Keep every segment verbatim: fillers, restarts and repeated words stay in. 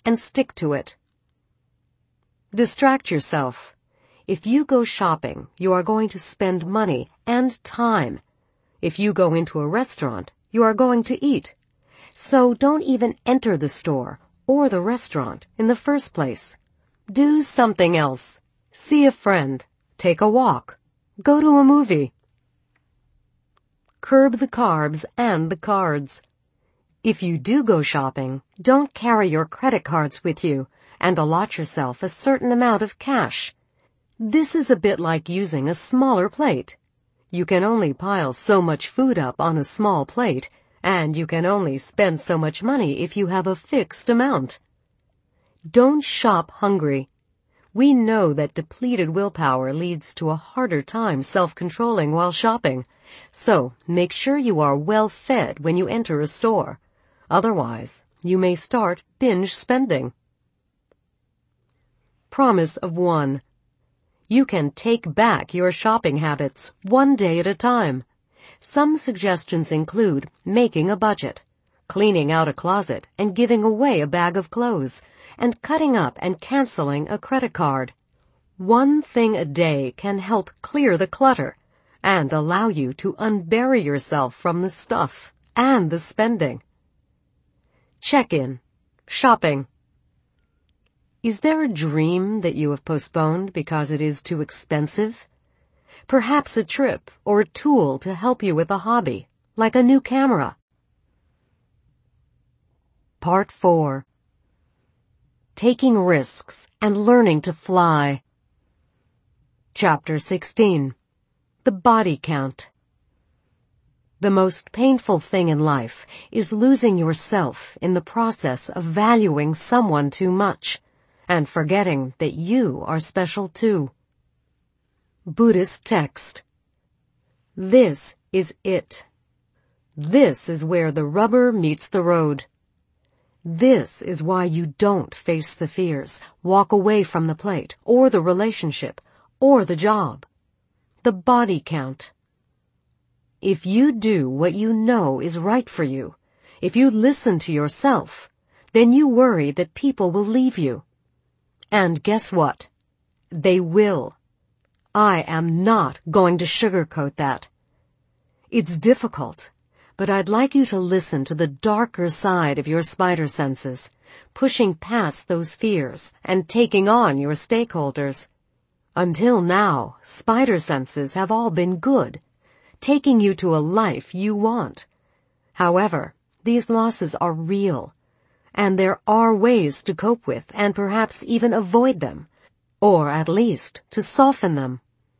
and stick to it. Distract yourself. If you go shopping, you are going to spend money and time. If you go into a restaurant, you are going to eat. So don't even enter the store or the restaurant in the first place. Do something else. See a friend. Take a walk. Go to a movie. Curb the carbs and the cards. If you do go shopping, don't carry your credit cards with you and allot yourself a certain amount of cash. This is a bit like using a smaller plate. You can only pile so much food up on a small plate, and you can only spend so much money if you have a fixed amount. Don't shop hungry. We know that depleted willpower leads to a harder time self-controlling while shopping, so make sure you are well fed when you enter a store. Otherwise, you may start binge spending. Promise of one. You can take back your shopping habits one day at a time. Some suggestions include making a budget, cleaning out a closet and giving away a bag of clothes, and cutting up and canceling a credit card. One thing a day can help clear the clutter and allow you to unbury yourself from the stuff and the spending. Check-in. Shopping. Is there a dream that you have postponed because it is too expensive? Perhaps a trip or a tool to help you with a hobby, like a new camera. Part four. Taking risks and learning to fly. Chapter sixteen. The body count. The most painful thing in life is losing yourself in the process of valuing someone too much and forgetting that you are special too. Buddhist text. This is it. This is where the rubber meets the road. This is why you don't face the fears, walk away from the plate, or the relationship, or the job. The body count. If you do what you know is right for you, if you listen to yourself, then you worry that people will leave you. And guess what? They will. I am not going to sugarcoat that. It's difficult, but I'd like you to listen to the darker side of your spider senses, pushing past those fears and taking on your stakeholders. Until now, spider senses have all been good, taking you to a life you want. However, these losses are real, and there are ways to cope with and perhaps even avoid them, or at least to soften them.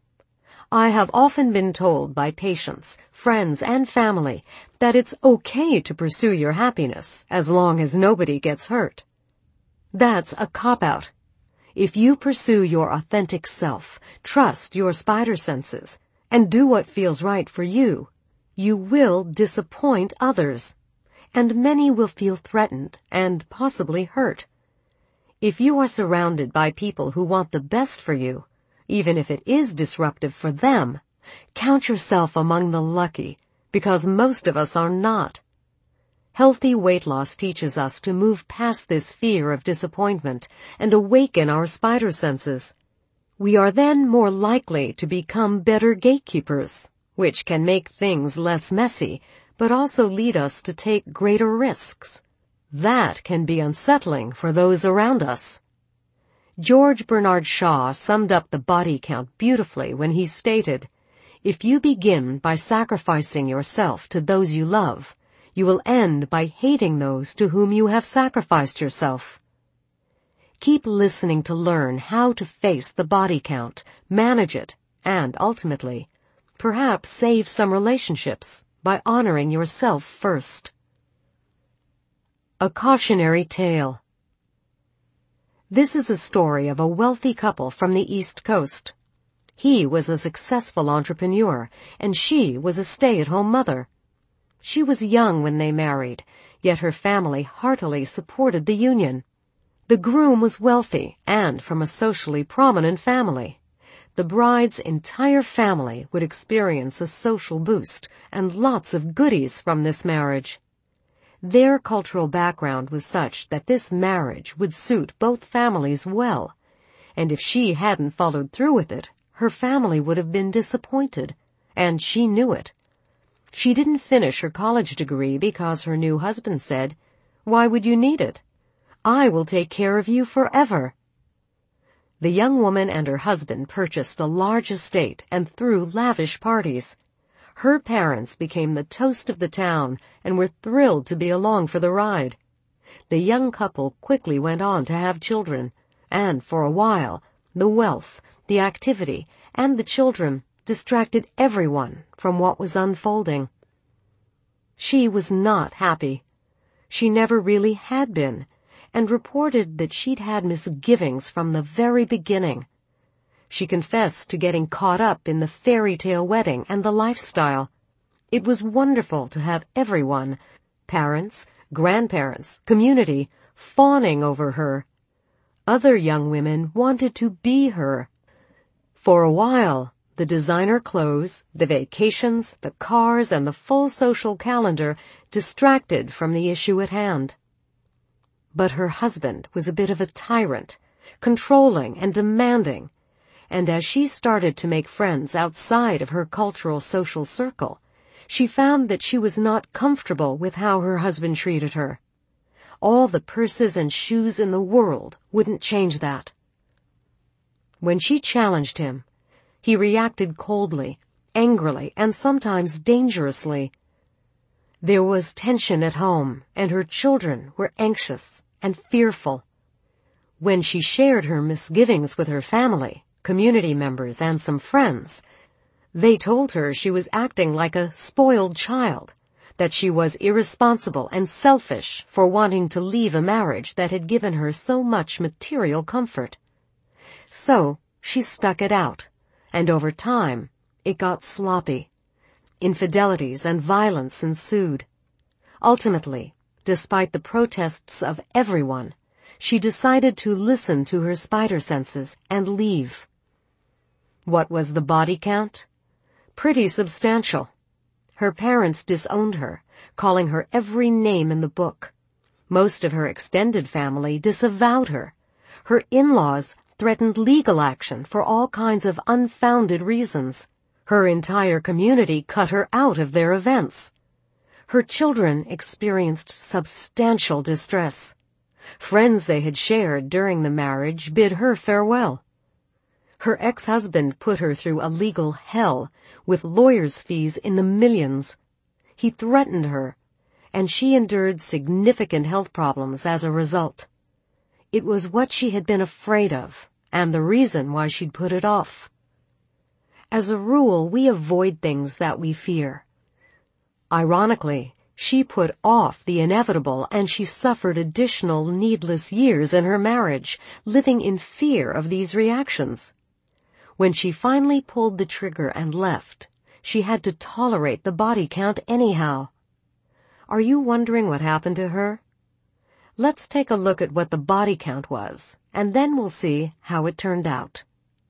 I have often been told by patients, friends, and family that it's okay to pursue your happiness as long as nobody gets hurt. That's a cop-out. If you pursue your authentic self, trust your spider senses, and do what feels right for you, you will disappoint others, and many will feel threatened and possibly hurt. If you are surrounded by people who want the best for you, even if it is disruptive for them, count yourself among the lucky, because most of us are not. Healthy weight loss teaches us to move past this fear of disappointment and awaken our spider senses. We are then more likely to become better gatekeepers, which can make things less messy, but also lead us to take greater risks. That can be unsettling for those around us. George Bernard Shaw summed up the body count beautifully when he stated, "If you begin by sacrificing yourself to those you love, you will end by hating those to whom you have sacrificed yourself." Keep listening to learn how to face the body count, manage it, and ultimately, perhaps save some relationships by honoring yourself first. A cautionary tale. This is a story of a wealthy couple from the East Coast. He was a successful entrepreneur, and she was a stay-at-home mother. She was young when they married, yet her family heartily supported the union. The groom was wealthy and from a socially prominent family. The bride's entire family would experience a social boost and lots of goodies from this marriage. Their cultural background was such that this marriage would suit both families well, and if she hadn't followed through with it, her family would have been disappointed, and she knew it. She didn't finish her college degree because her new husband said, "Why would you need it? I will take care of you forever." The young woman and her husband purchased a large estate and threw lavish parties. Her parents became the toast of the town and were thrilled to be along for the ride. The young couple quickly went on to have children, and for a while, the wealth, the activity, and the children distracted everyone from what was unfolding. She was not happy. She never really had been, and reported that she'd had misgivings from the very beginning. She confessed to getting caught up in the fairy tale wedding and the lifestyle. It was wonderful to have everyone, parents, grandparents, community, fawning over her. Other young women wanted to be her. For a while, the designer clothes, the vacations, the cars, and the full social calendar distracted from the issue at hand. But her husband was a bit of a tyrant, controlling and demanding, and as she started to make friends outside of her cultural social circle, she found that she was not comfortable with how her husband treated her. All the purses and shoes in the world wouldn't change that. When she challenged him, he reacted coldly, angrily, and sometimes dangerously. There was tension at home, and her children were anxious and fearful. When she shared her misgivings with her family, community members, and some friends, they told her she was acting like a spoiled child, that she was irresponsible and selfish for wanting to leave a marriage that had given her so much material comfort. So she stuck it out, and over time it got sloppy. Infidelities and violence ensued. Ultimately, despite the protests of everyone, she decided to listen to her spider senses and leave. What was the body count? Pretty substantial. Her parents disowned her, calling her every name in the book. Most of her extended family disavowed her. Her in-laws threatened legal action for all kinds of unfounded reasons. Her entire community cut her out of their events. Her children experienced substantial distress. Friends they had shared during the marriage bid her farewell. Her ex-husband put her through a legal hell with lawyers' fees in the millions. He threatened her, and she endured significant health problems as a result. It was what she had been afraid of, and the reason why she'd put it off. As a rule, we avoid things that we fear. Ironically, she put off the inevitable, and she suffered additional needless years in her marriage, living in fear of these reactions. When she finally pulled the trigger and left, she had to tolerate the body count anyhow. Are you wondering what happened to her? Let's take a look at what the body count was, and then we'll see how it turned out.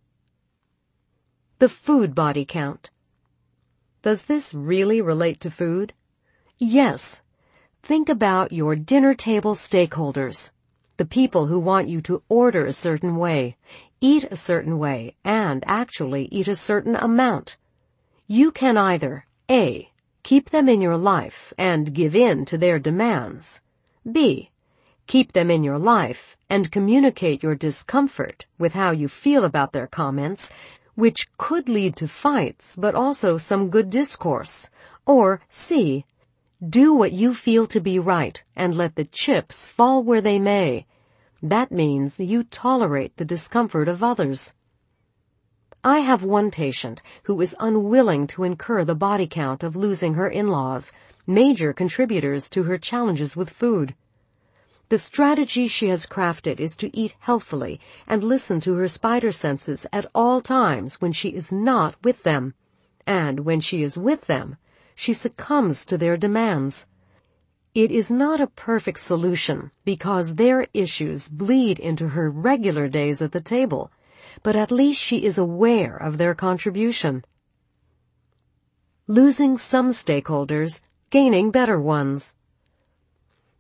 The food body count. Does this really relate to food? Yes. Think about your dinner table stakeholders, the people who want you to order a certain way, eat a certain way, and actually eat a certain amount. You can either A. Keep them in your life and give in to their demands. B. Keep them in your life and communicate your discomfort with how you feel about their comments, which could lead to fights but also some good discourse. Or C. Do what you feel to be right and let the chips fall where they may. That means you tolerate the discomfort of others. I have one patient who is unwilling to incur the body count of losing her in-laws, major contributors to her challenges with food. The strategy she has crafted is to eat healthfully and listen to her spider senses at all times when she is not with them. And when she is with them, she succumbs to their demands. It is not a perfect solution because their issues bleed into her regular days at the table, but at least she is aware of their contribution. Losing some stakeholders, gaining better ones.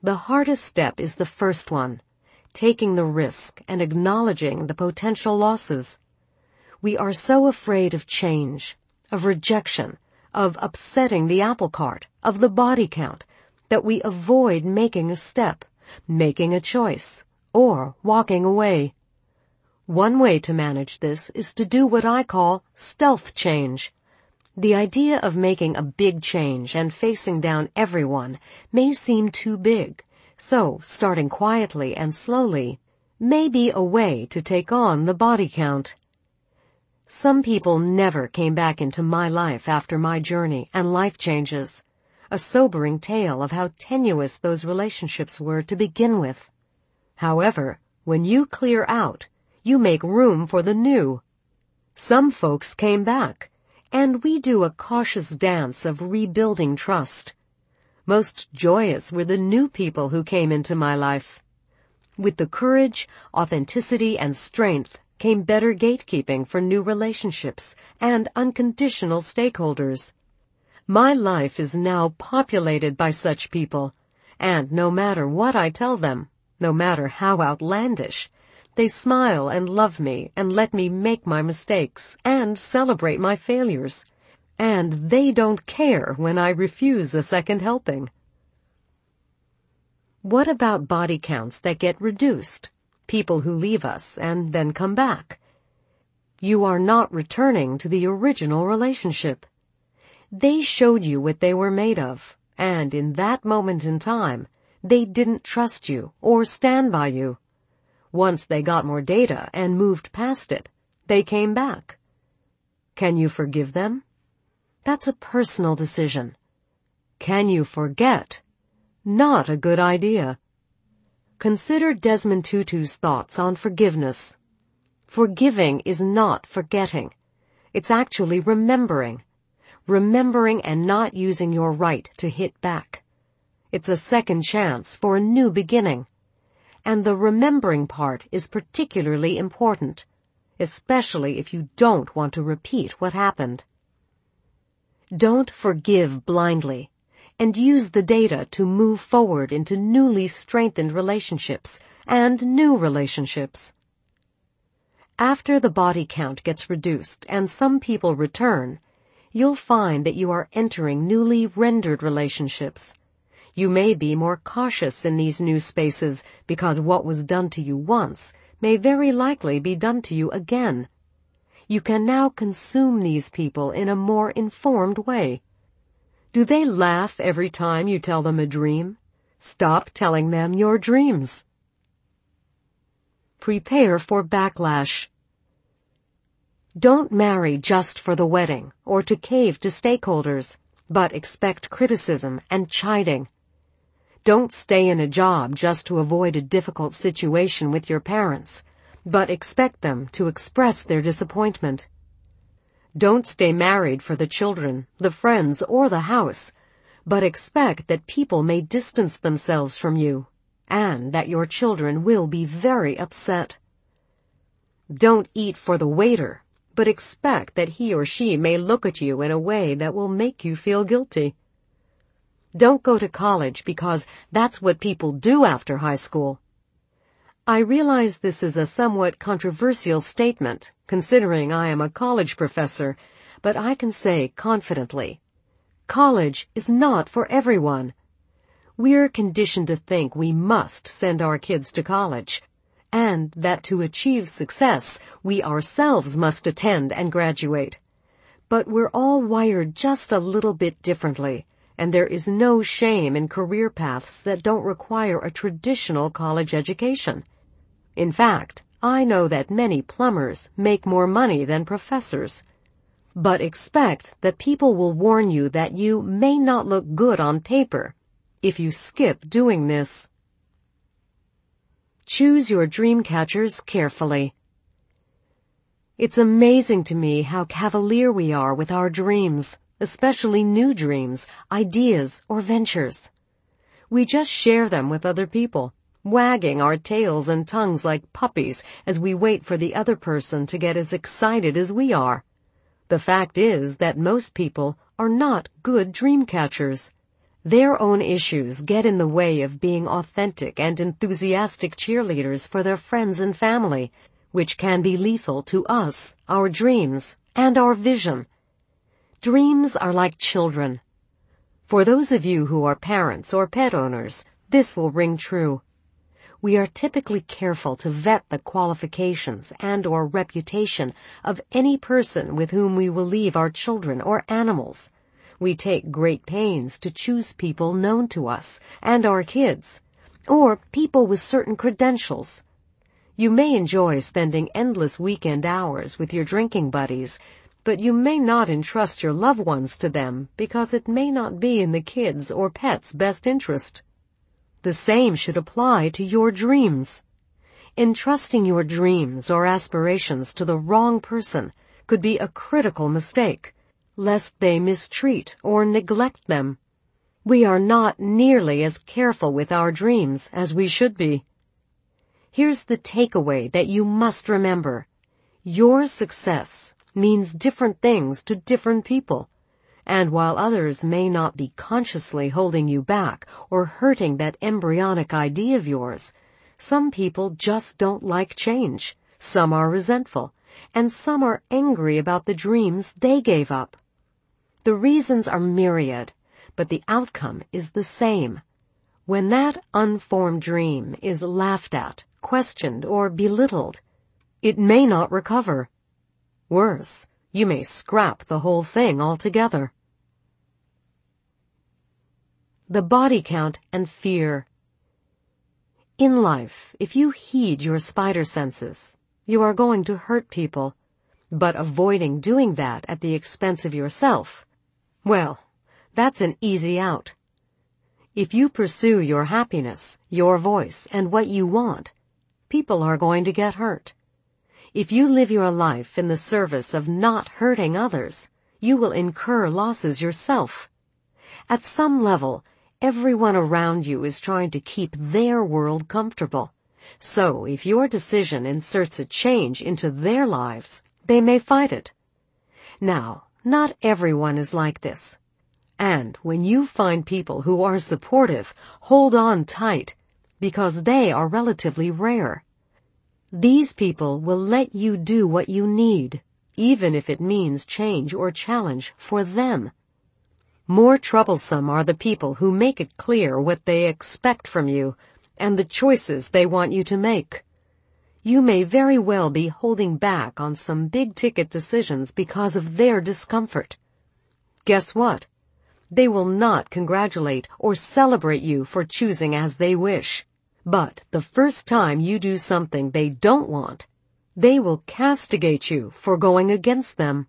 The hardest step is the first one, taking the risk and acknowledging the potential losses. We are so afraid of change, of rejection, of upsetting the apple cart, of the body count, that we avoid making a step, making a choice, or walking away. One way to manage this is to do what I call stealth change. The idea of making a big change and facing down everyone may seem too big, so starting quietly and slowly may be a way to take on the body count. Some people never came back into my life after my journey and life changes, a sobering tale of how tenuous those relationships were to begin with. However, when you clear out, you make room for the new. Some folks came back, and we do a cautious dance of rebuilding trust. Most joyous were the new people who came into my life. With the courage, authenticity, and strength came better gatekeeping for new relationships and unconditional stakeholders. My life is now populated by such people, and no matter what I tell them, no matter how outlandish, they smile and love me and let me make my mistakes and celebrate my failures, and they don't care when I refuse a second helping. What about body counts that get reduced? People who leave us and then come back. You are not returning to the original relationship. They showed you what they were made of, and in that moment in time, they didn't trust you or stand by you. Once they got more data and moved past it, they came back. Can you forgive them? That's a personal decision. Can you forget? Not a good idea. Consider Desmond Tutu's thoughts on forgiveness. Forgiving is not forgetting. It's actually remembering. Remembering and not using your right to hit back. It's a second chance for a new beginning. And the remembering part is particularly important, especially if you don't want to repeat what happened. Don't forgive blindly, and use the data to move forward into newly strengthened relationships and new relationships. After the body count gets reduced and some people return, you'll find that you are entering newly rendered relationships. You may be more cautious in these new spaces because what was done to you once may very likely be done to you again. You can now consume these people in a more informed way. Do they laugh every time you tell them a dream? Stop telling them your dreams. Prepare for backlash. Don't marry just for the wedding or to cave to stakeholders, but expect criticism and chiding. Don't stay in a job just to avoid a difficult situation with your parents, but expect them to express their disappointment. Don't stay married for the children, the friends, or the house, but expect that people may distance themselves from you, and that your children will be very upset. Don't eat for the waiter, but expect that he or she may look at you in a way that will make you feel guilty. Don't go to college because that's what people do after high school. I realize this is a somewhat controversial statement, considering I am a college professor, but I can say confidently, college is not for everyone. We're conditioned to think we must send our kids to college, and that to achieve success, we ourselves must attend and graduate. But we're all wired just a little bit differently, and there is no shame in career paths that don't require a traditional college education. In fact, I know that many plumbers make more money than professors. But expect that people will warn you that you may not look good on paper if you skip doing this. Choose your dream catchers carefully. It's amazing to me how cavalier we are with our dreams, especially new dreams, ideas, or ventures. We just share them with other people, wagging our tails and tongues like puppies as we wait for the other person to get as excited as we are. The fact is that most people are not good dream catchers. Their own issues get in the way of being authentic and enthusiastic cheerleaders for their friends and family, which can be lethal to us, our dreams, and our vision. Dreams are like children. For those of you who are parents or pet owners, this will ring true. We are typically careful to vet the qualifications and or reputation of any person with whom we will leave our children or animals. We take great pains to choose people known to us and our kids, or people with certain credentials. You may enjoy spending endless weekend hours with your drinking buddies, but you may not entrust your loved ones to them because it may not be in the kids' or pets' best interest. The same should apply to your dreams. Entrusting your dreams or aspirations to the wrong person could be a critical mistake, lest they mistreat or neglect them. We are not nearly as careful with our dreams as we should be. Here's the takeaway that you must remember. Your success means different things to different people. And while others may not be consciously holding you back or hurting that embryonic idea of yours, some people just don't like change, some are resentful, and some are angry about the dreams they gave up. The reasons are myriad, but the outcome is the same. When that unformed dream is laughed at, questioned, or belittled, it may not recover. Worse, you may scrap the whole thing altogether. The body count and fear. In life, if you heed your spider senses, you are going to hurt people, but avoiding doing that at the expense of yourself, well, that's an easy out. If you pursue your happiness, your voice, and what you want, people are going to get hurt. If you live your life in the service of not hurting others, you will incur losses yourself. At some level, everyone around you is trying to keep their world comfortable. So if your decision inserts a change into their lives, they may fight it. Now, not everyone is like this. And when you find people who are supportive, hold on tight, because they are relatively rare. These people will let you do what you need, even if it means change or challenge for them. More troublesome are the people who make it clear what they expect from you and the choices they want you to make. You may very well be holding back on some big-ticket decisions because of their discomfort. Guess what? They will not congratulate or celebrate you for choosing as they wish. But the first time you do something they don't want, they will castigate you for going against them.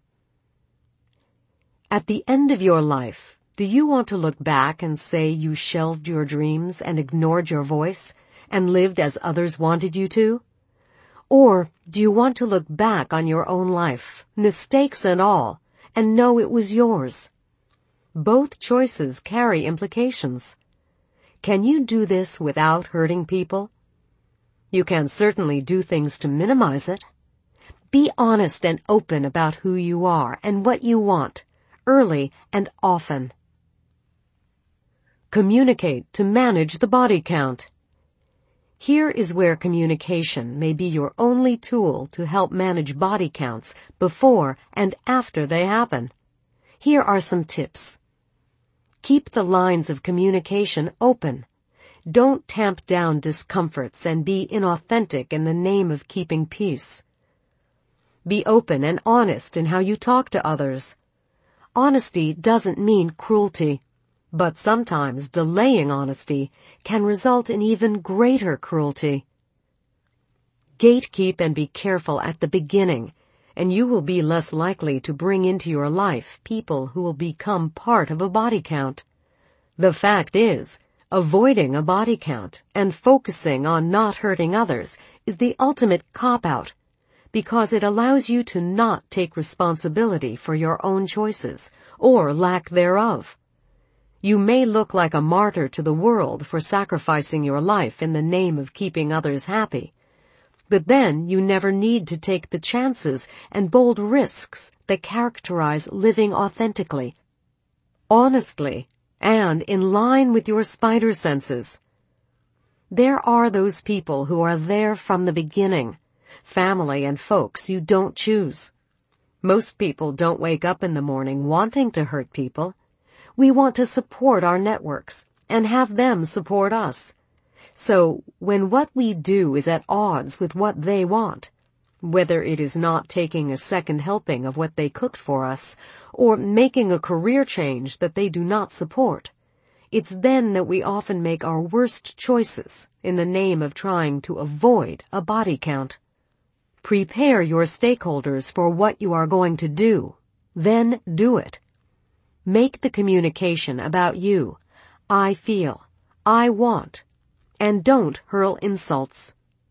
At the end of your life, do you want to look back and say you shelved your dreams and ignored your voice and lived as others wanted you to? Or do you want to look back on your own life, mistakes and all, and know it was yours? Both choices carry implications. Can you do this without hurting people? You can certainly do things to minimize it. Be honest and open about who you are and what you want, early and often. Communicate to manage the body count. Here is where communication may be your only tool to help manage body counts before and after they happen. Here are some tips. Keep the lines of communication open. Don't tamp down discomforts and be inauthentic in the name of keeping peace. Be open and honest in how you talk to others. Honesty doesn't mean cruelty, but sometimes delaying honesty can result in even greater cruelty. Gatekeep and be careful at the beginning, and you will be less likely to bring into your life people who will become part of a body count. The fact is, avoiding a body count and focusing on not hurting others is the ultimate cop-out, because it allows you to not take responsibility for your own choices, or lack thereof. You may look like a martyr to the world for sacrificing your life in the name of keeping others happy. But then you never need to take the chances and bold risks that characterize living authentically. Honestly, and in line with your spider senses. There are those people who are there from the beginning, family and folks you don't choose. Most people don't wake up in the morning wanting to hurt people. We want to support our networks and have them support us. So when what we do is at odds with what they want, whether it is not taking a second helping of what they cooked for us or making a career change that they do not support, it's then that we often make our worst choices in the name of trying to avoid a body count. Prepare your stakeholders for what you are going to do, then do it. Make the communication about you, I feel, I want, and don't hurl insults.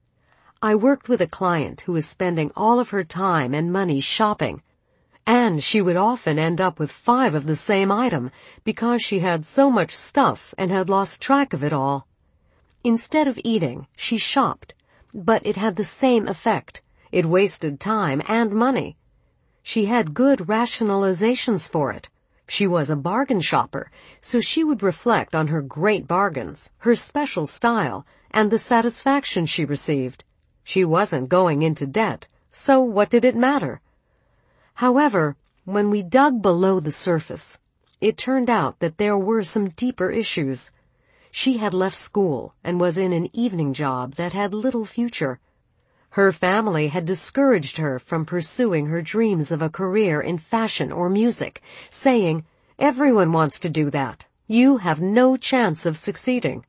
I worked with a client who was spending all of her time and money shopping, and she would often end up with five of the same item because she had so much stuff and had lost track of it all. Instead of eating, she shopped, but it had the same effect. It wasted time and money. She had good rationalizations for it. She was a bargain shopper, so she would reflect on her great bargains, her special style, and the satisfaction she received. She wasn't going into debt, so what did it matter? However, when we dug below the surface, it turned out that there were some deeper issues. She had left school and was in an evening job that had little future. Her family had discouraged her from pursuing her dreams of a career in fashion or music, saying, "Everyone wants to do that. You have no chance of succeeding."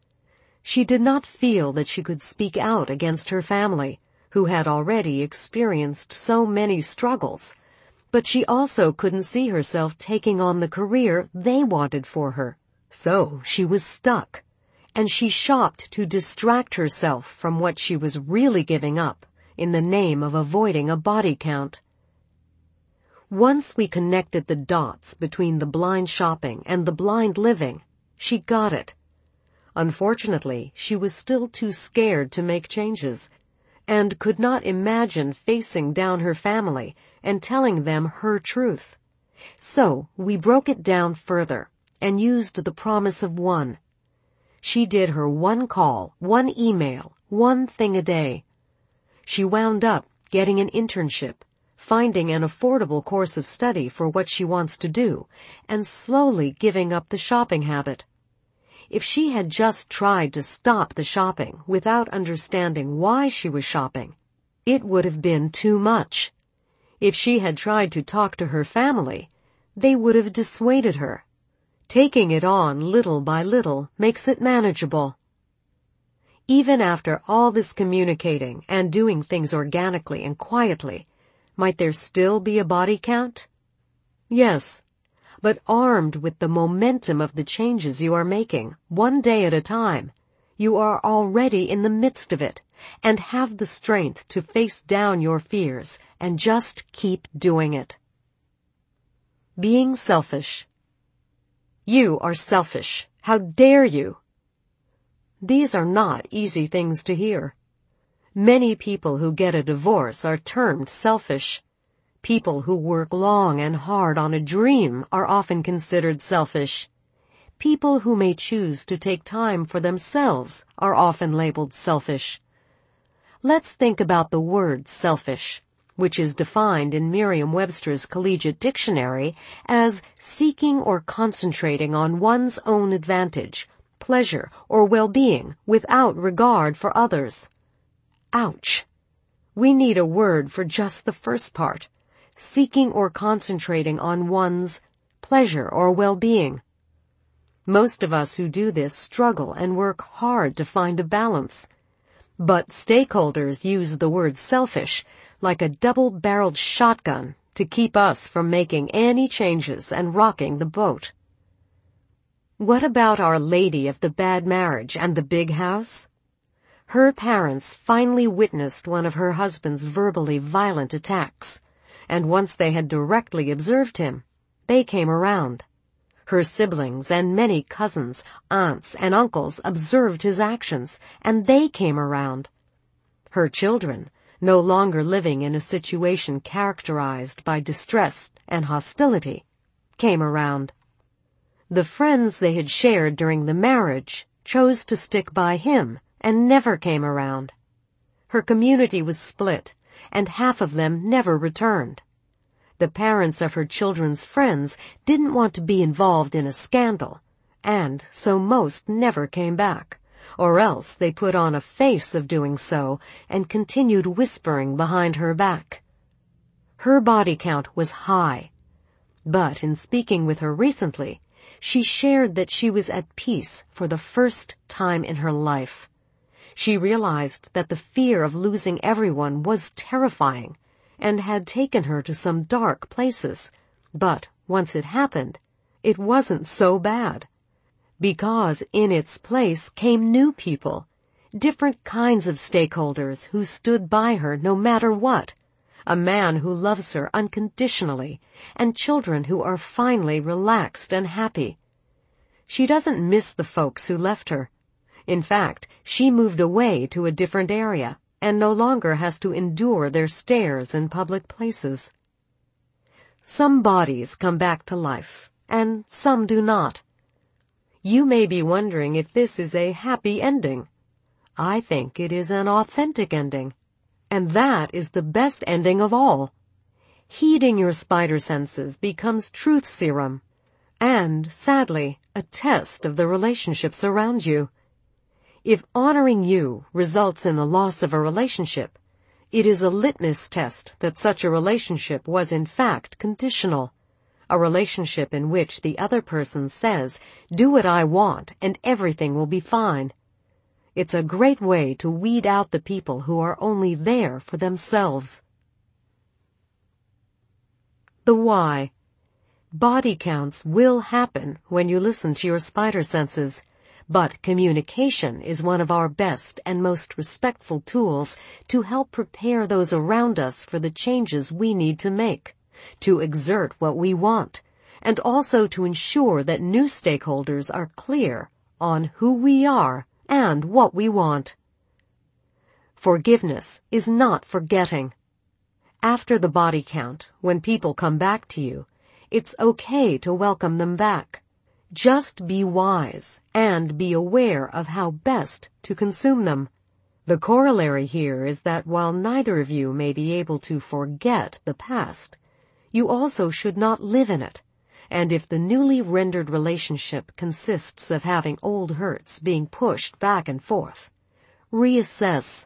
She did not feel that she could speak out against her family, who had already experienced so many struggles, but she also couldn't see herself taking on the career they wanted for her. So she was stuck, and she shopped to distract herself from what she was really giving up in the name of avoiding a body count. Once we connected the dots between the blind shopping and the blind living, she got it. Unfortunately, she was still too scared to make changes, and could not imagine facing down her family and telling them her truth. So we broke it down further and used the promise of one. She did her one call, one email, one thing a day. She wound up getting an internship, finding an affordable course of study for what she wants to do, and slowly giving up the shopping habit. If she had just tried to stop the shopping without understanding why she was shopping, it would have been too much. If she had tried to talk to her family, they would have dissuaded her. Taking it on little by little makes it manageable. Even after all this communicating and doing things organically and quietly, might there still be a body count? Yes, but armed with the momentum of the changes you are making, one day at a time, you are already in the midst of it and have the strength to face down your fears and just keep doing it. Being selfish. You are selfish. How dare you? These are not easy things to hear. Many people who get a divorce are termed selfish. People who work long and hard on a dream are often considered selfish. People who may choose to take time for themselves are often labeled selfish. Let's think about the word selfish, which is defined in Merriam-Webster's Collegiate Dictionary as seeking or concentrating on one's own advantage, pleasure, or well-being without regard for others. Ouch! We need a word for just the first part, seeking or concentrating on one's pleasure or well-being. Most of us who do this struggle and work hard to find a balance. But stakeholders use the word selfish like a double-barreled shotgun to keep us from making any changes and rocking the boat. What about Our Lady of the Bad Marriage and the Big House? Her parents finally witnessed one of her husband's verbally violent attacks, and once they had directly observed him, they came around. Her siblings and many cousins, aunts, and uncles observed his actions, and they came around. Her children, no longer living in a situation characterized by distress and hostility, came around. The friends they had shared during the marriage chose to stick by him and never came around. Her community was split, and half of them never returned. The parents of her children's friends didn't want to be involved in a scandal, and so most never came back, or else they put on a face of doing so and continued whispering behind her back. Her body count was high, but in speaking with her recently, she shared that she was at peace for the first time in her life. She realized that the fear of losing everyone was terrifying and had taken her to some dark places, but once it happened, it wasn't so bad. Because in its place came new people, different kinds of stakeholders who stood by her no matter what, a man who loves her unconditionally, and children who are finally relaxed and happy. She doesn't miss the folks who left her. In fact, she moved away to a different area and no longer has to endure their stares in public places. Some bodies come back to life, and some do not. You may be wondering if this is a happy ending. I think it is an authentic ending. And that is the best ending of all. Heeding your spider senses becomes truth serum, and, sadly, a test of the relationships around you. If honoring you results in the loss of a relationship, it is a litmus test that such a relationship was in fact conditional, a relationship in which the other person says, "Do what I want and everything will be fine." It's a great way to weed out the people who are only there for themselves. The why. Body counts will happen when you listen to your spider senses, but communication is one of our best and most respectful tools to help prepare those around us for the changes we need to make, to exert what we want, and also to ensure that new stakeholders are clear on who we are and what we want. Forgiveness is not forgetting. After the body count, when people come back to you, it's okay to welcome them back. Just be wise and be aware of how best to consume them. The corollary here is that while neither of you may be able to forget the past, you also should not live in it. And if the newly rendered relationship consists of having old hurts being pushed back and forth, reassess.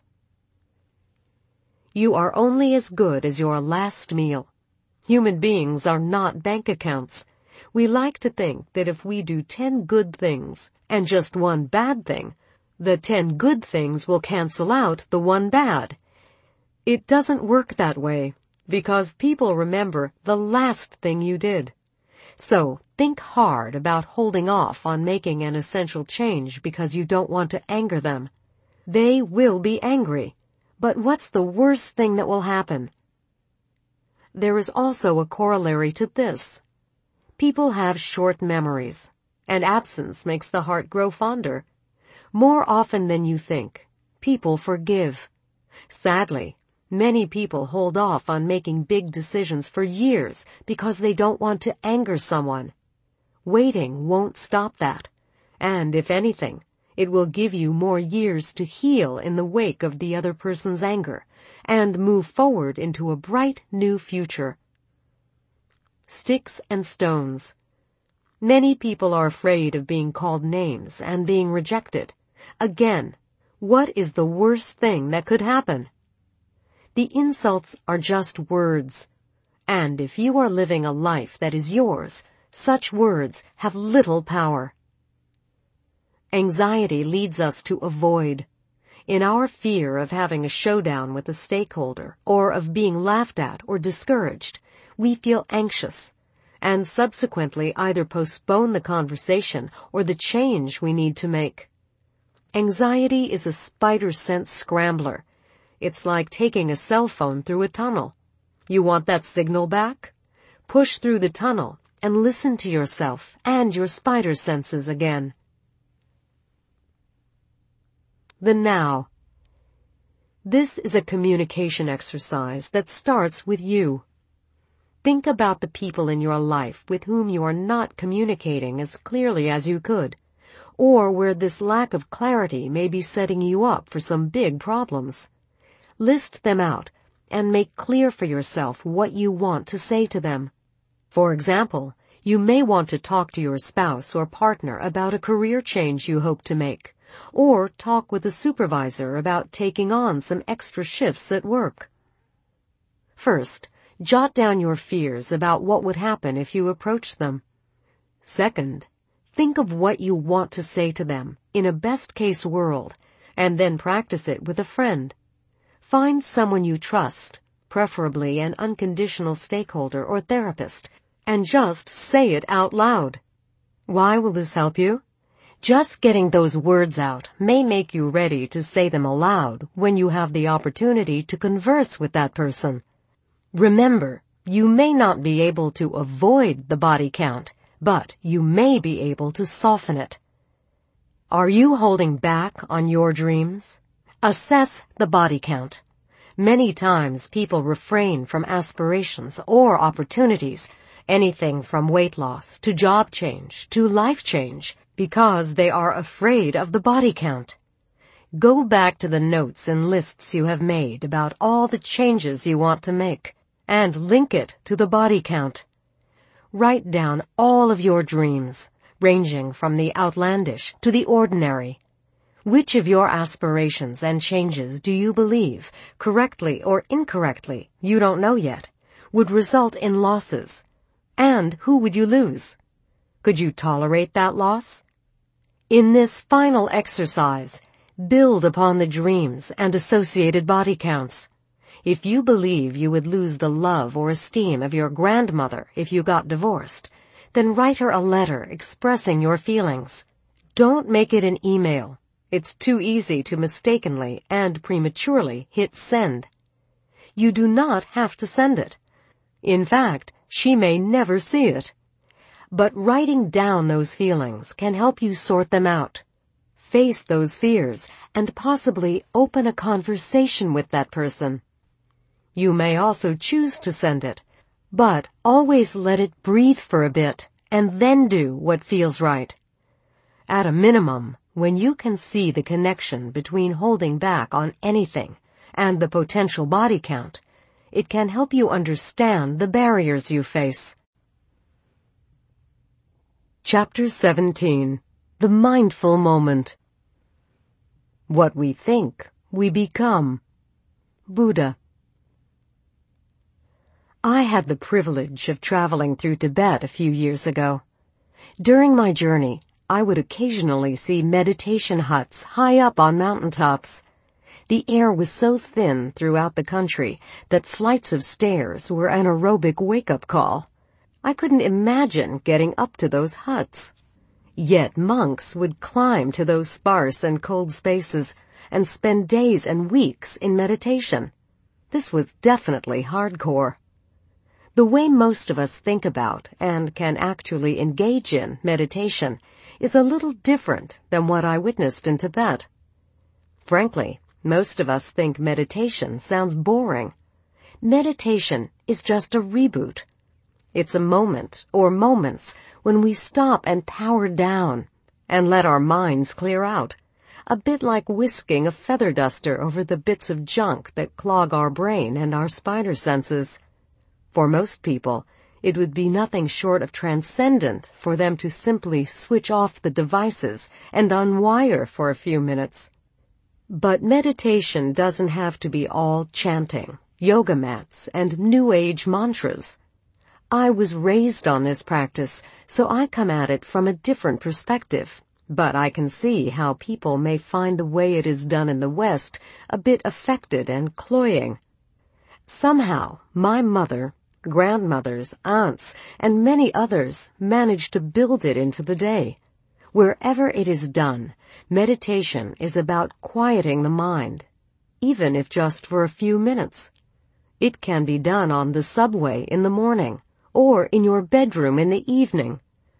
You are only as good as your last meal. Human beings are not bank accounts. We like to think that if we do ten good things and just one bad thing, the ten good things will cancel out the one bad. It doesn't work that way, because people remember the last thing you did. So think hard about holding off on making an essential change because you don't want to anger them. They will be angry, but what's the worst thing that will happen? There is also a corollary to this. People have short memories, and absence makes the heart grow fonder. More often than you think, people forgive. Sadly, many people hold off on making big decisions for years because they don't want to anger someone. Waiting won't stop that, and if anything, it will give you more years to heal in the wake of the other person's anger and move forward into a bright new future. Sticks and stones. Many people are afraid of being called names and being rejected. Again, what is the worst thing that could happen? The insults are just words, and if you are living a life that is yours, such words have little power. Anxiety leads us to avoid. In our fear of having a showdown with a stakeholder or of being laughed at or discouraged, we feel anxious and subsequently either postpone the conversation or the change we need to make. Anxiety is a spider sense scrambler. It's like taking a cell phone through a tunnel. You want that signal back? Push through the tunnel and listen to yourself and your spider senses again. The now. This is a communication exercise that starts with you. Think about the people in your life with whom you are not communicating as clearly as you could, or where this lack of clarity may be setting you up for some big problems. List them out and make clear for yourself what you want to say to them. For example, you may want to talk to your spouse or partner about a career change you hope to make, or talk with a supervisor about taking on some extra shifts at work. First, jot down your fears about what would happen if you approached them. Second, think of what you want to say to them in a best-case world, and then practice it with a friend. Find someone you trust, preferably an unconditional stakeholder or therapist, and just say it out loud. Why will this help you? Just getting those words out may make you ready to say them aloud when you have the opportunity to converse with that person. Remember, you may not be able to avoid the body count, but you may be able to soften it. Are you holding back on your dreams? Assess the body count. Many times people refrain from aspirations or opportunities, anything from weight loss to job change to life change, because they are afraid of the body count. Go back to the notes and lists you have made about all the changes you want to make, and link it to the body count. Write down all of your dreams, ranging from the outlandish to the ordinary. Which of your aspirations and changes do you believe, correctly or incorrectly, you don't know yet, would result in losses? And who would you lose? Could you tolerate that loss? In this final exercise, build upon the dreams and associated body counts. If you believe you would lose the love or esteem of your grandmother if you got divorced, then write her a letter expressing your feelings. Don't make it an email. It's too easy to mistakenly and prematurely hit send. You do not have to send it. In fact, she may never see it. But writing down those feelings can help you sort them out, face those fears, and possibly open a conversation with that person. You may also choose to send it, but always let it breathe for a bit and then do what feels right. At a minimum, when you can see the connection between holding back on anything and the potential body count, it can help you understand the barriers you face. Chapter seventeen. The Mindful Moment. What we think, we become. Buddha. I had the privilege of traveling through Tibet a few years ago. During my journey, I would occasionally see meditation huts high up on mountaintops. The air was so thin throughout the country that flights of stairs were an aerobic wake-up call. I couldn't imagine getting up to those huts. Yet monks would climb to those sparse and cold spaces and spend days and weeks in meditation. This was definitely hardcore. The way most of us think about and can actually engage in meditation is a little different than what I witnessed in Tibet. Frankly, most of us think meditation sounds boring. Meditation is just a reboot. It's a moment or moments when we stop and power down and let our minds clear out, a bit like whisking a feather duster over the bits of junk that clog our brain and our spider senses. For most people, it would be nothing short of transcendent for them to simply switch off the devices and unwire for a few minutes. But meditation doesn't have to be all chanting, yoga mats, and New Age mantras. I was raised on this practice, so I come at it from a different perspective, but I can see how people may find the way it is done in the West a bit affected and cloying. Somehow, my mother, grandmothers, aunts, and many others managed to build it into the day. Wherever it is done, meditation is about quieting the mind, even if just for a few minutes. It can be done on the subway in the morning, or in your bedroom in the evening.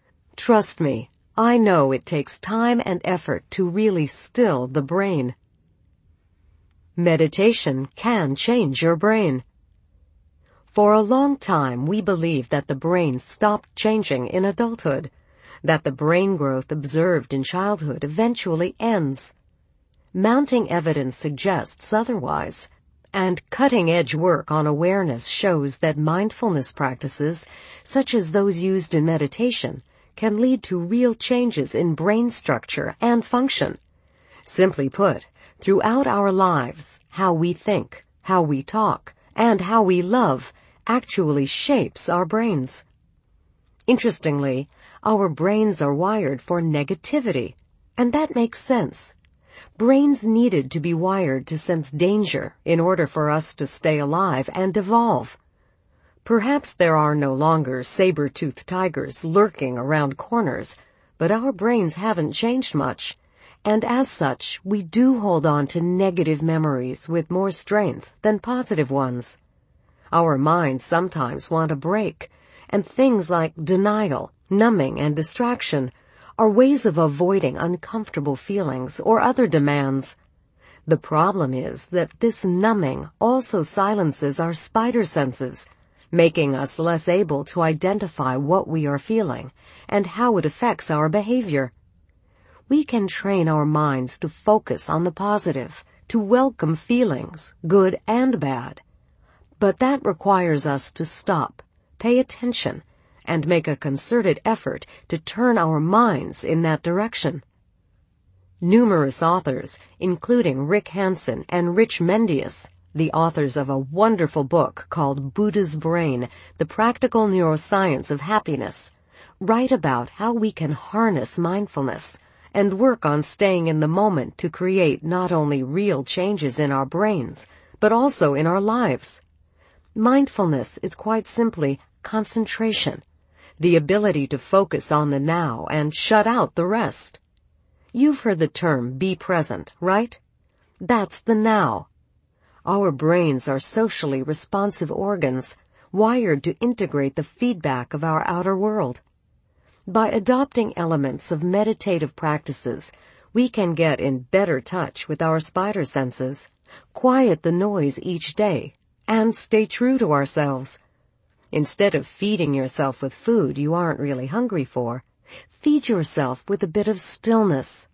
Trust me, I know it takes time and effort to really still the brain. Meditation can change your brain. For a long time, we believed that the brain stopped changing in adulthood, that the brain growth observed in childhood eventually ends. Mounting evidence suggests otherwise, and cutting-edge work on awareness shows that mindfulness practices, such as those used in meditation, can lead to real changes in brain structure and function. Simply put, throughout our lives, how we think, how we talk, and how we love actually shapes our brains. Interestingly, our brains are wired for negativity, and that makes sense. Brains needed to be wired to sense danger in order for us to stay alive and evolve. Perhaps there are no longer saber-toothed tigers lurking around corners, but our brains haven't changed much, and as such, we do hold on to negative memories with more strength than positive ones. Our minds sometimes want a break, and things like denial, numbing, and distraction are ways of avoiding uncomfortable feelings or other demands. The problem is that this numbing also silences our spider senses, making us less able to identify what we are feeling and how it affects our behavior. We can train our minds to focus on the positive, to welcome feelings, good and bad. But that requires us to stop, pay attention, and make a concerted effort to turn our minds in that direction. Numerous authors, including Rick Hanson and Rich Mendius, the authors of a wonderful book called Buddha's Brain, The Practical Neuroscience of Happiness, write about how we can harness mindfulness and work on staying in the moment to create not only real changes in our brains, but also in our lives. Mindfulness is quite simply concentration, the ability to focus on the now and shut out the rest. You've heard the term be present, right? That's the now. Our brains are socially responsive organs, wired to integrate the feedback of our outer world. By adopting elements of meditative practices, we can get in better touch with our spider senses, quiet the noise each day, and stay true to ourselves. Instead of feeding yourself with food you aren't really hungry for, feed yourself with a bit of stillness.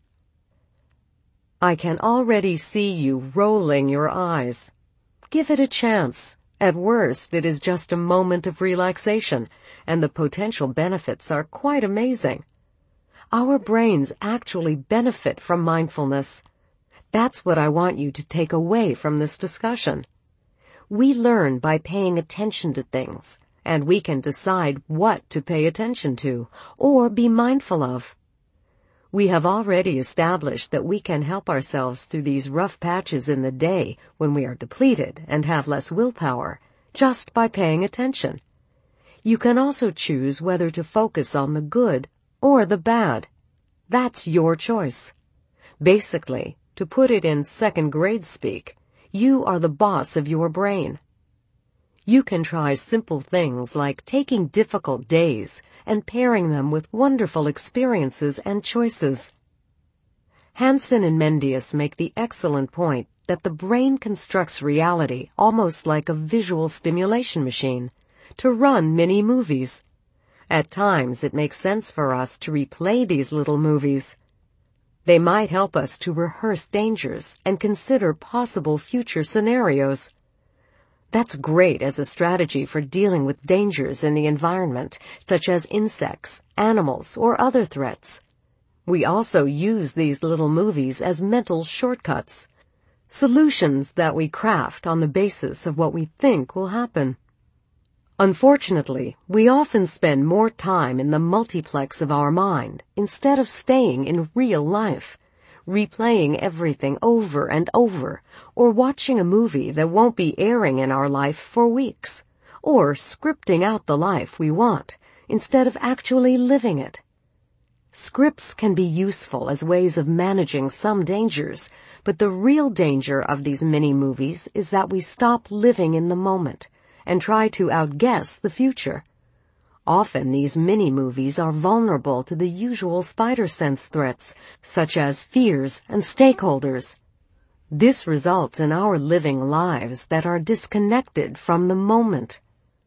I can already see you rolling your eyes. Give it a chance. At worst, it is just a moment of relaxation, and the potential benefits are quite amazing. Our brains actually benefit from mindfulness. That's what I want you to take away from this discussion. We learn by paying attention to things, and we can decide what to pay attention to or be mindful of. We have already established that we can help ourselves through these rough patches in the day when we are depleted and have less willpower, just by paying attention. You can also choose whether to focus on the good or the bad. That's your choice. Basically, to put it in second grade speak, you are the boss of your brain. You can try simple things like taking difficult days and pairing them with wonderful experiences and choices. Hanson and Mendius make the excellent point that the brain constructs reality almost like a visual stimulation machine to run mini movies. At times it makes sense for us to replay these little movies. They might help us to rehearse dangers and consider possible future scenarios. That's great as a strategy for dealing with dangers in the environment, such as insects, animals, or other threats. We also use these little movies as mental shortcuts, solutions that we craft on the basis of what we think will happen. Unfortunately, we often spend more time in the multiplex of our mind instead of staying in real life, replaying everything over and over, or watching a movie that won't be airing in our life for weeks, or scripting out the life we want instead of actually living it. Scripts can be useful as ways of managing some dangers, but the real danger of these mini-movies is that we stop living in the moment and try to outguess the future. Often these mini-movies are vulnerable to the usual spider sense threats, such as fears and stakeholders. This results in our living lives that are disconnected from the moment.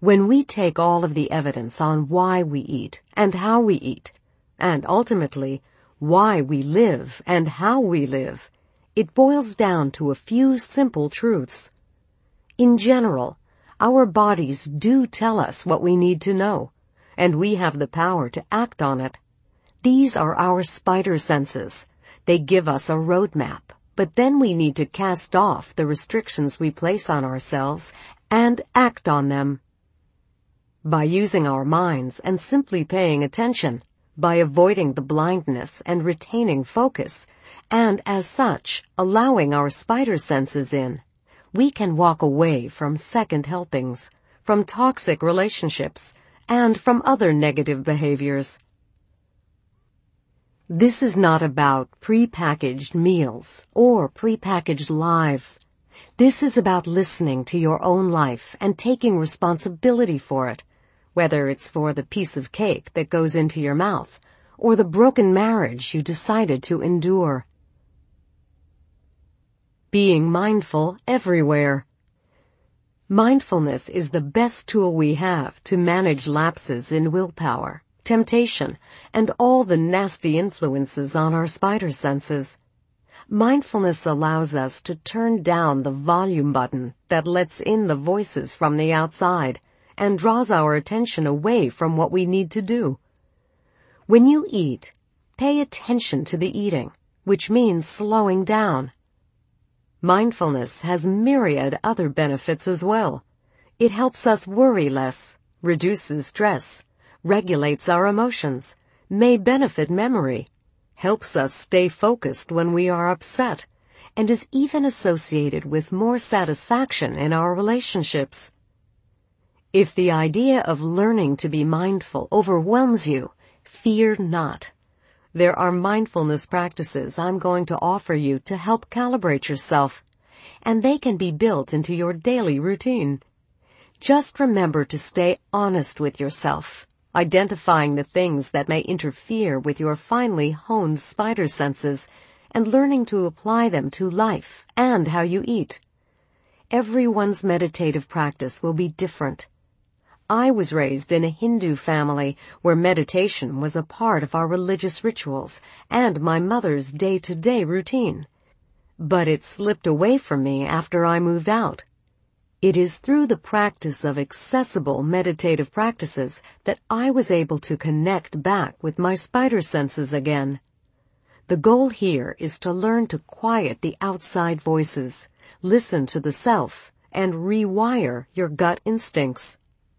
When we take all of the evidence on why we eat and how we eat, and ultimately why we live and how we live, it boils down to a few simple truths. In general, our bodies do tell us what we need to know, and we have the power to act on it. These are our spider senses. They give us a roadmap, but then we need to cast off the restrictions we place on ourselves and act on them. By using our minds and simply paying attention, by avoiding the blindness and retaining focus, and as such, allowing our spider senses in, we can walk away from second helpings, from toxic relationships, and from other negative behaviors. This is not about prepackaged meals or prepackaged lives. This is about listening to your own life and taking responsibility for it, whether it's for the piece of cake that goes into your mouth or the broken marriage you decided to endure. Being mindful everywhere. Mindfulness is the best tool we have to manage lapses in willpower, temptation, and all the nasty influences on our spider senses. Mindfulness allows us to turn down the volume button that lets in the voices from the outside and draws our attention away from what we need to do. When you eat, pay attention to the eating, which means slowing down. Mindfulness has myriad other benefits as well. It helps us worry less, reduces stress, regulates our emotions, may benefit memory, helps us stay focused when we are upset, and is even associated with more satisfaction in our relationships. If the idea of learning to be mindful overwhelms you, fear not. There are mindfulness practices I'm going to offer you to help calibrate yourself, and they can be built into your daily routine. Just remember to stay honest with yourself, identifying the things that may interfere with your finely honed spider senses and learning to apply them to life and how you eat. Everyone's meditative practice will be different. I was raised in a Hindu family where meditation was a part of our religious rituals and my mother's day-to-day routine. But it slipped away from me after I moved out. It is through the practice of accessible meditative practices that I was able to connect back with my spider senses again. The goal here is to learn to quiet the outside voices, listen to the self, and rewire your gut instincts.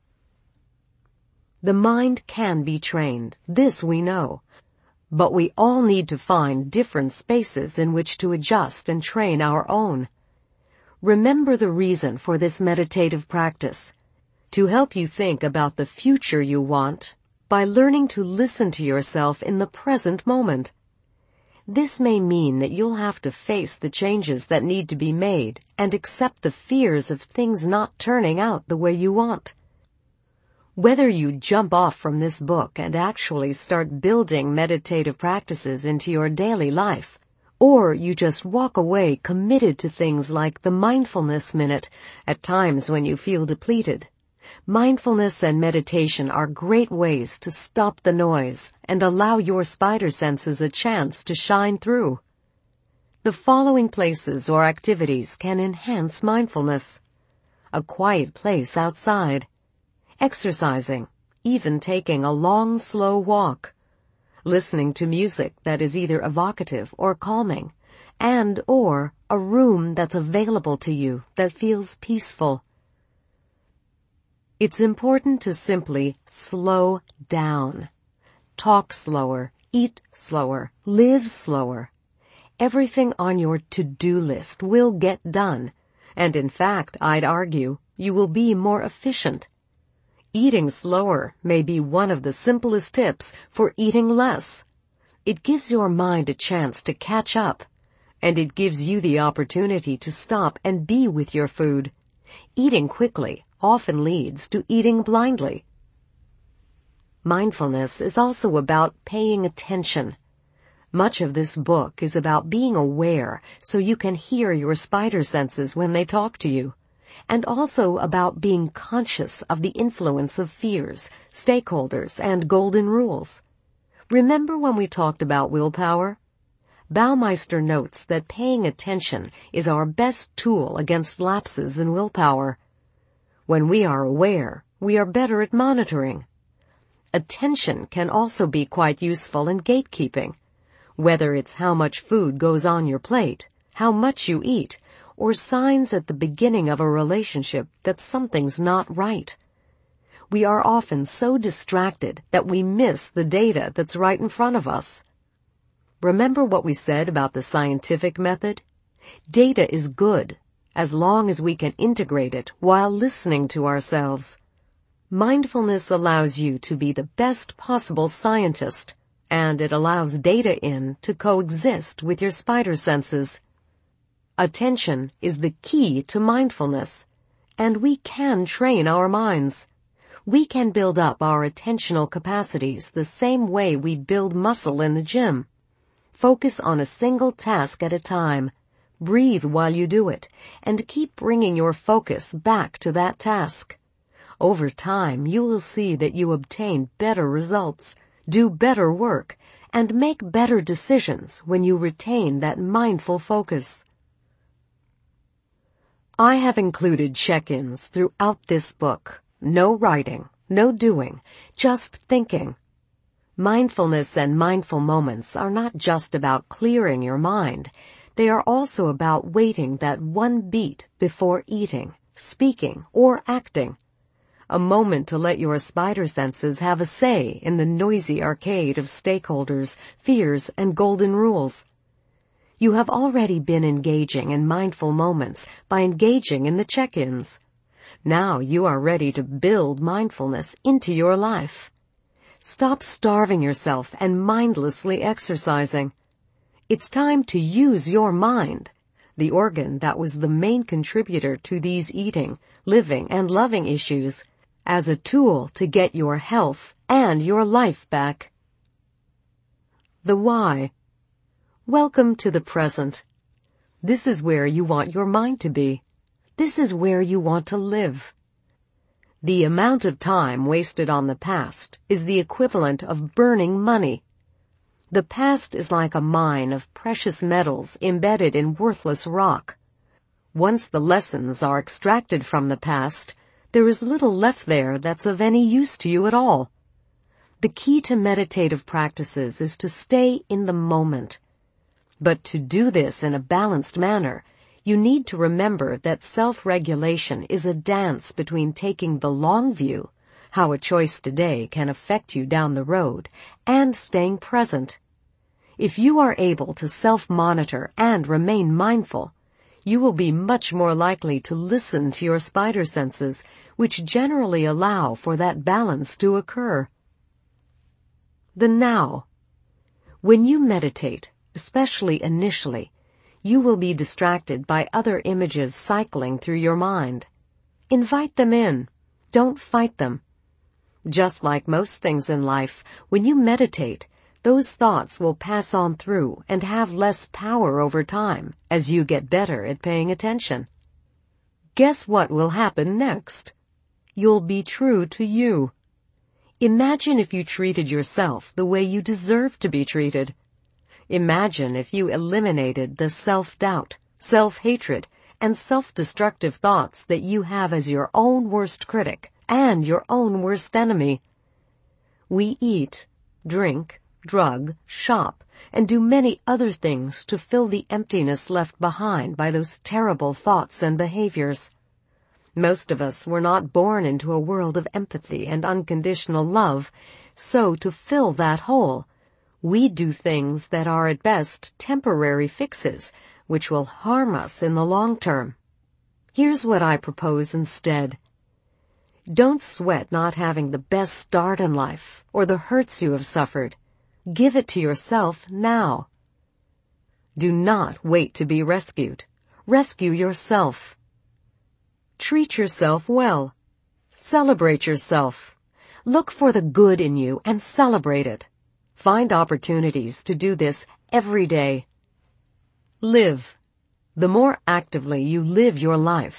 The mind can be trained, this we know, but we all need to find different spaces in which to adjust and train our own. Remember the reason for this meditative practice, to help you think about the future you want by learning to listen to yourself in the present moment. This may mean that you'll have to face the changes that need to be made and accept the fears of things not turning out the way you want. Whether you jump off from this book and actually start building meditative practices into your daily life, or you just walk away committed to things like the mindfulness minute at times when you feel depleted, mindfulness and meditation are great ways to stop the noise and allow your spider senses a chance to shine through. The following places or activities can enhance mindfulness. A quiet place outside. Exercising, even taking a long, slow walk. Listening to music that is either evocative or calming, and or a room that's available to you that feels peaceful. It's important to simply slow down. Talk slower, eat slower, live slower. Everything on your to-do list will get done, and in fact, I'd argue, you will be more efficient. Eating slower may be one of the simplest tips for eating less. It gives your mind a chance to catch up, and it gives you the opportunity to stop and be with your food. Eating quickly often leads to eating blindly. Mindfulness is also about paying attention. Much of this book is about being aware so you can hear your spider senses when they talk to you. and also about being conscious of the influence of fears, stakeholders, and golden rules. Remember when we talked about willpower? Baumeister notes that paying attention is our best tool against lapses in willpower. When we are aware, we are better at monitoring. Attention can also be quite useful in gatekeeping, whether it's how much food goes on your plate, how much you eat, or signs at the beginning of a relationship that something's not right. We are often so distracted that we miss the data that's right in front of us. Remember what we said about the scientific method? Data is good, as long as we can integrate it while listening to ourselves. Mindfulness allows you to be the best possible scientist, and it allows data in to coexist with your spider senses. Attention is the key to mindfulness, and we can train our minds. We can build up our attentional capacities the same way we build muscle in the gym. Focus on a single task at a time. Breathe while you do it, and keep bringing your focus back to that task. Over time, you will see that you obtain better results, do better work, and make better decisions when you retain that mindful focus. I have included check-ins throughout this book. No writing, no doing, just thinking. Mindfulness and mindful moments are not just about clearing your mind. They are also about waiting that one beat before eating, speaking, or acting. A moment to let your spider senses have a say in the noisy arcade of stakeholders, fears, and golden rules. You have already been engaging in mindful moments by engaging in the check-ins. Now you are ready to build mindfulness into your life. Stop starving yourself and mindlessly exercising. It's time to use your mind, the organ that was the main contributor to these eating, living, and loving issues, as a tool to get your health and your life back. The why. Welcome to the present. This is where you want your mind to be. This is where you want to live. The amount of time wasted on the past is the equivalent of burning money. The past is like a mine of precious metals embedded in worthless rock. Once the lessons are extracted from the past, there is little left there that's of any use to you at all. The key to meditative practices is to stay in the moment. But to do this in a balanced manner, you need to remember that self-regulation is a dance between taking the long view, how a choice today can affect you down the road, and staying present. If you are able to self-monitor and remain mindful, you will be much more likely to listen to your spider senses, which generally allow for that balance to occur. The now. When you meditate, especially initially, you will be distracted by other images cycling through your mind. Invite them in. Don't fight them. Just like most things in life, when you meditate, those thoughts will pass on through and have less power over time as you get better at paying attention. Guess what will happen next? You'll be true to you. Imagine if you treated yourself the way you deserve to be treated. Imagine if you eliminated the self-doubt, self-hatred, and self-destructive thoughts that you have as your own worst critic and your own worst enemy. We eat, drink, drug, shop, and do many other things to fill the emptiness left behind by those terrible thoughts and behaviors. Most of us were not born into a world of empathy and unconditional love, so to fill that hole, we do things that are at best temporary fixes, which will harm us in the long term. Here's what I propose instead. Don't sweat not having the best start in life or the hurts you have suffered. Give it to yourself now. Do not wait to be rescued. Rescue yourself. Treat yourself well. Celebrate yourself. Look for the good in you and celebrate it. Find opportunities to do this every day. Live. The more actively you live your life,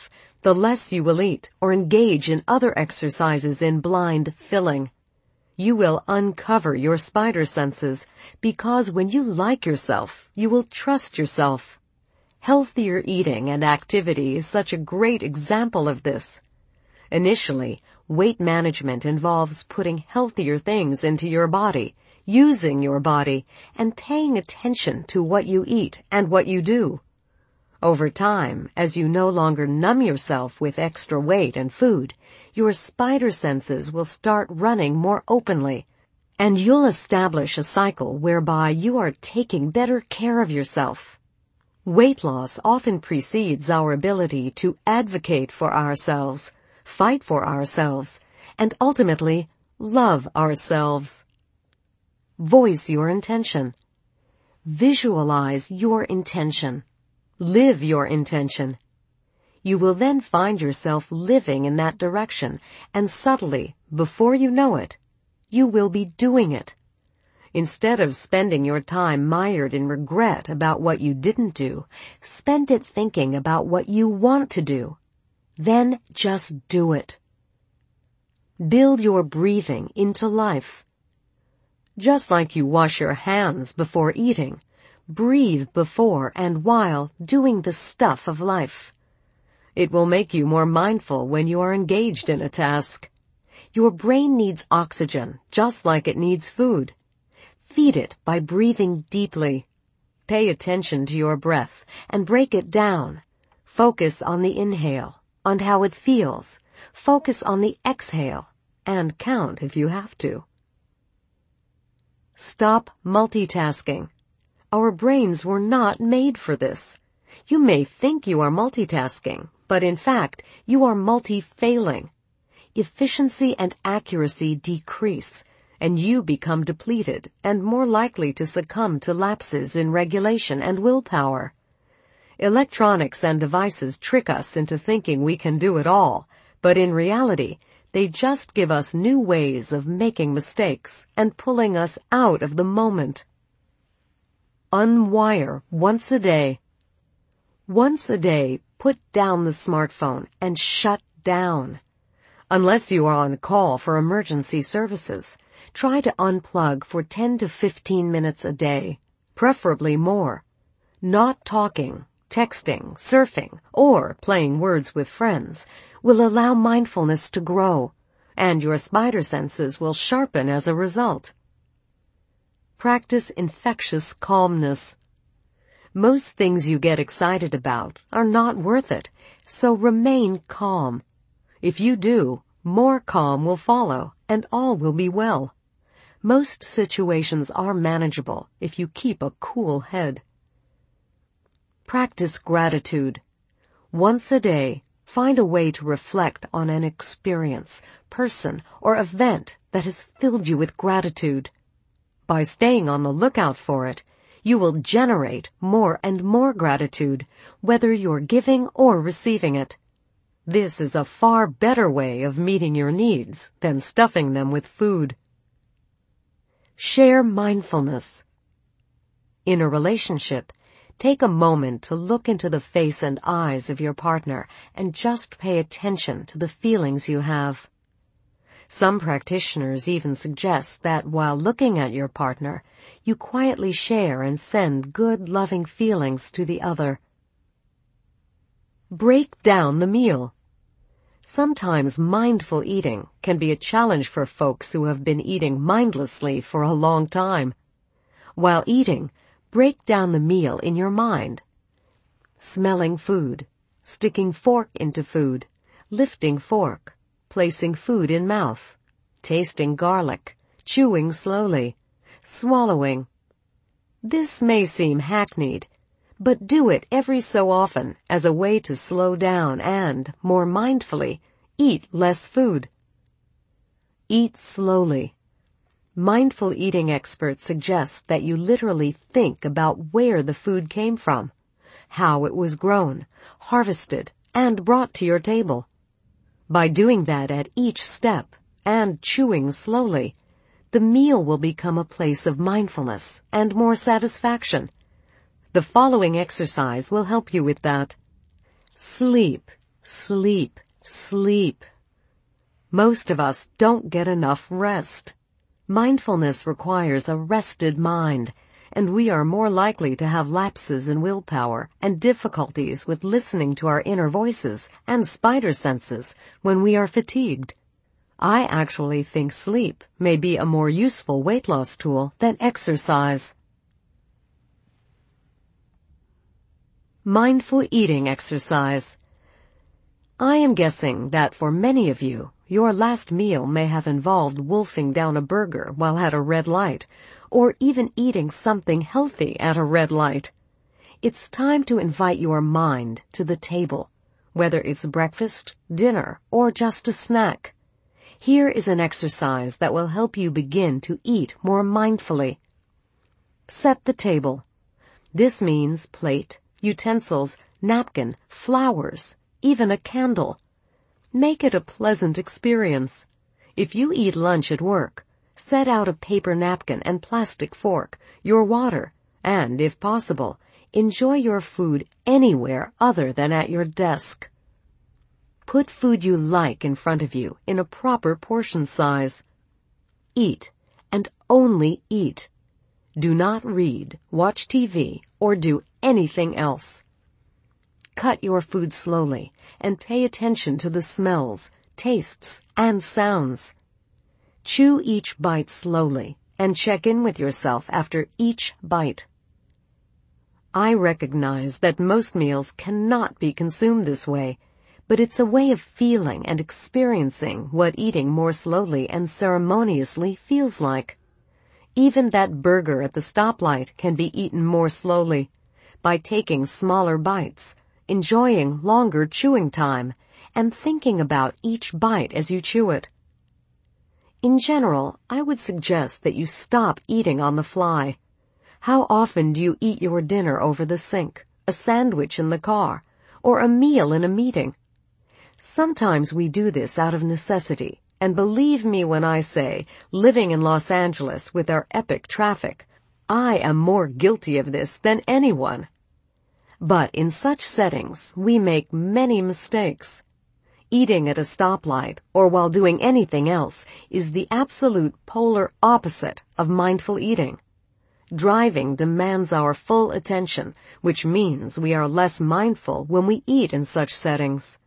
the less you will eat or engage in other exercises in blind filling. You will uncover your spider senses, because when you like yourself, you will trust yourself. Healthier eating and activity is such a great example of this. Initially, weight management involves putting healthier things into your body, using your body, and paying attention to what you eat and what you do. Over time, as you no longer numb yourself with extra weight and food, your spider senses will start running more openly, and you'll establish a cycle whereby you are taking better care of yourself. Weight loss often precedes our ability to advocate for ourselves, fight for ourselves, and ultimately love ourselves. Voice your intention. Visualize your intention. Live your intention. You will then find yourself living in that direction, and subtly, before you know it, you will be doing it. Instead of spending your time mired in regret about what you didn't do, spend it thinking about what you want to do. Then just do it. Build your breathing into life. Just like you wash your hands before eating, breathe before and while doing the stuff of life. It will make you more mindful when you are engaged in a task. Your brain needs oxygen just like it needs food. Feed it by breathing deeply. Pay attention to your breath and break it down. Focus on the inhale, on how it feels. Focus on the exhale, and count if you have to. Stop multitasking. Our brains were not made for this. You may think you are multitasking, but in fact, you are multi-failing. Efficiency and accuracy decrease, and you become depleted and more likely to succumb to lapses in regulation and willpower. Electronics and devices trick us into thinking we can do it all, but in reality, they just give us new ways of making mistakes and pulling us out of the moment. Unwire once a day. Once a day, put down the smartphone and shut down. Unless you are on call for emergency services, try to unplug for ten to fifteen minutes a day, preferably more. Not talking, texting, surfing, or playing words with friends will allow mindfulness to grow, and your spider senses will sharpen as a result. Practice infectious calmness. Most things you get excited about are not worth it, so remain calm. If you do, more calm will follow, and all will be well. Most situations are manageable if you keep a cool head. Practice gratitude. Once a day, find a way to reflect on an experience, person, or event that has filled you with gratitude. By staying on the lookout for it, you will generate more and more gratitude, whether you're giving or receiving it. This is a far better way of meeting your needs than stuffing them with food. Share mindfulness. In a relationship, take a moment to look into the face and eyes of your partner and just pay attention to the feelings you have. Some practitioners even suggest that while looking at your partner, you quietly share and send good, loving feelings to the other. Break down the meal. Sometimes mindful eating can be a challenge for folks who have been eating mindlessly for a long time. While eating, break down the meal in your mind. Smelling food, sticking fork into food, lifting fork, placing food in mouth, tasting garlic, chewing slowly, swallowing. This may seem hackneyed, but do it every so often as a way to slow down and, more mindfully, eat less food. Eat slowly. Mindful eating experts suggest that you literally think about where the food came from, how it was grown, harvested, and brought to your table. By doing that at each step and chewing slowly, the meal will become a place of mindfulness and more satisfaction. The following exercise will help you with that. Sleep. Sleep, sleep. Most of us don't get enough rest. Mindfulness requires a rested mind, and we are more likely to have lapses in willpower and difficulties with listening to our inner voices and spider senses when we are fatigued. I actually think sleep may be a more useful weight loss tool than exercise. Mindful eating exercise. I am guessing that for many of you, your last meal may have involved wolfing down a burger while at a red light, or even eating something healthy at a red light. It's time to invite your mind to the table, whether it's breakfast, dinner, or just a snack. Here is an exercise that will help you begin to eat more mindfully. Set the table. This means plate, utensils, napkin, flowers, even a candle. Make it a pleasant experience. If you eat lunch at work, set out a paper napkin and plastic fork, your water, and, if possible, enjoy your food anywhere other than at your desk. Put food you like in front of you in a proper portion size. Eat, and only eat. Do not read, watch T V, or do anything else. Cut your food slowly and pay attention to the smells, tastes, and sounds. Chew each bite slowly and check in with yourself after each bite. I recognize that most meals cannot be consumed this way, but it's a way of feeling and experiencing what eating more slowly and ceremoniously feels like. Even that burger at the stoplight can be eaten more slowly, by taking smaller bites, enjoying longer chewing time, and thinking about each bite as you chew it. In general, I would suggest that you stop eating on the fly. How often do you eat your dinner over the sink, a sandwich in the car, or a meal in a meeting? Sometimes we do this out of necessity, and believe me when I say, living in Los Angeles with our epic traffic, I am more guilty of this than anyone. But in such settings, we make many mistakes. Eating at a stoplight or while doing anything else is the absolute polar opposite of mindful eating. Driving demands our full attention, which means we are less mindful when we eat in such settings.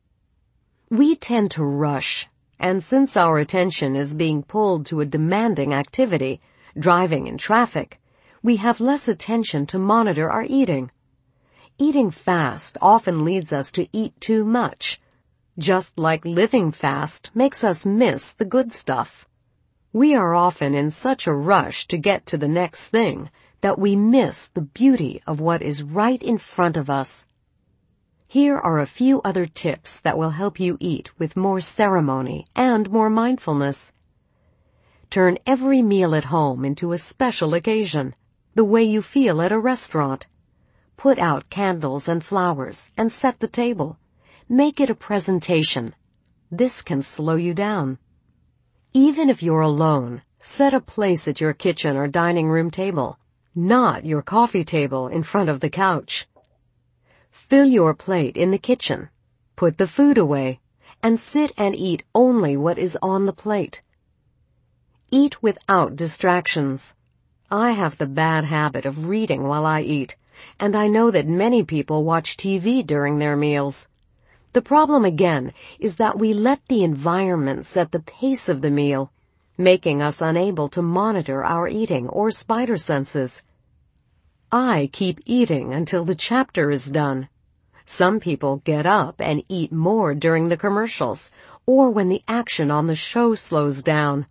We tend to rush, and since our attention is being pulled to a demanding activity, driving in traffic, we have less attention to monitor our eating. Eating fast often leads us to eat too much, just like living fast makes us miss the good stuff. We are often in such a rush to get to the next thing that we miss the beauty of what is right in front of us. Here are a few other tips that will help you eat with more ceremony and more mindfulness. Turn every meal at home into a special occasion, the way you feel at a restaurant. Put out candles and flowers and set the table. Make it a presentation. This can slow you down. Even if you're alone, set a place at your kitchen or dining room table, not your coffee table in front of the couch. Fill your plate in the kitchen, put the food away, and sit and eat only what is on the plate. Eat without distractions. I have the bad habit of reading while I eat, and I know that many people watch T V during their meals. The problem again is that we let the environment set the pace of the meal, making us unable to monitor our eating or spider senses. I keep eating until the chapter is done. Some people get up and eat more during the commercials or when the action on the show slows down.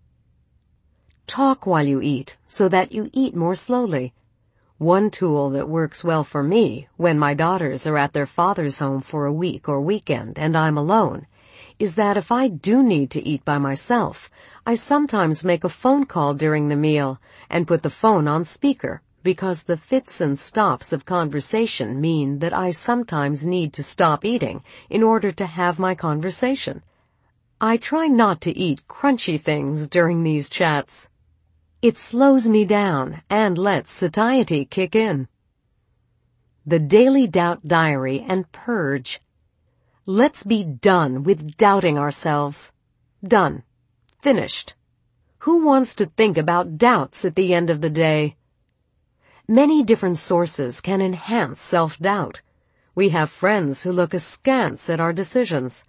Talk while you eat so that you eat more slowly. One tool that works well for me when my daughters are at their father's home for a week or weekend and I'm alone is that if I do need to eat by myself, I sometimes make a phone call during the meal and put the phone on speaker because the fits and stops of conversation mean that I sometimes need to stop eating in order to have my conversation. I try not to eat crunchy things during these chats. It slows me down and lets satiety kick in. The Daily Doubt Diary and Purge. Let's be done with doubting ourselves. Done. Finished. Who wants to think about doubts at the end of the day? Many different sources can enhance self-doubt. We have friends who look askance at our decisions.